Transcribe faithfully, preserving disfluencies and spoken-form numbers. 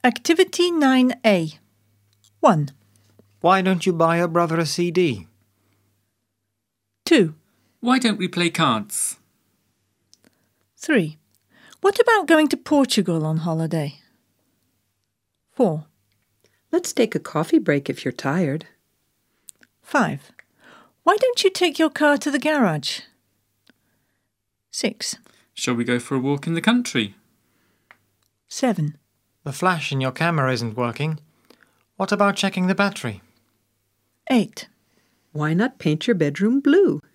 Activity nine A. one. Why don't you buy your brother a C D? two. Why don't we play cards? three. What about going to Portugal on holiday? four. Let's take a coffee break if you're tired. five. Why don't you take your car to the garage? six. Shall we go for a walk in the country? seven. The flash in your camera isn't working. What about checking the battery? eight. Why not paint your bedroom blue?